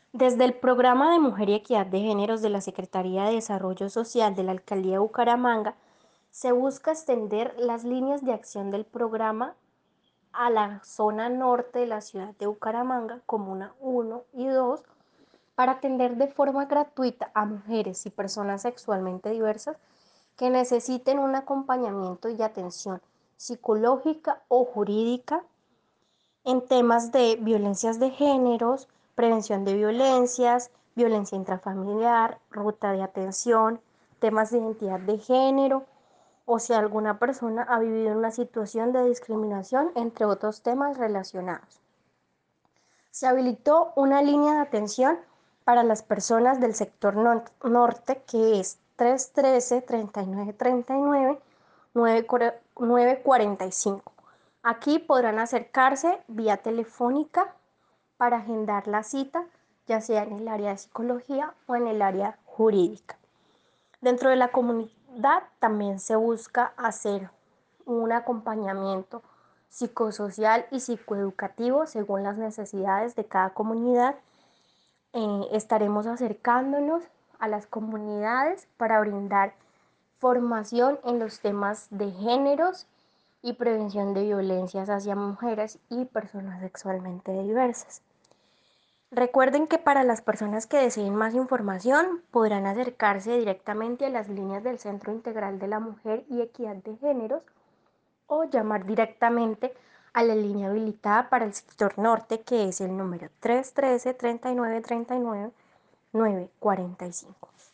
Desde el Programa de Mujer y Equidad de Géneros de la Secretaría de Desarrollo Social de la Alcaldía de Bucaramanga, se busca extender las líneas de acción del programa a la zona norte de la ciudad de Bucaramanga, Comuna 1 y 2, para atender de forma gratuita a mujeres y personas sexualmente diversas que necesiten un acompañamiento y atención psicológica o jurídica en temas de violencias de géneros, prevención de violencias, violencia intrafamiliar, ruta de atención, temas de identidad de género o si alguna persona ha vivido una situación de discriminación, entre otros temas relacionados. Se habilitó una línea de atención para las personas del sector norte que es 313-3939 945. Aquí podrán acercarse vía telefónica para agendar la cita, ya sea en el área de psicología o en el área jurídica. Dentro de la comunidad también se busca hacer un acompañamiento psicosocial y psicoeducativo según las necesidades de cada comunidad. Estaremos acercándonos a las comunidades para brindar formación en los temas de géneros y prevención de violencias hacia mujeres y personas sexualmente diversas. Recuerden que para las personas que deseen más información podrán acercarse directamente a las líneas del Centro Integral de la Mujer y Equidad de Géneros o llamar directamente a la línea habilitada para el sector norte, que es el número 313-3939-945.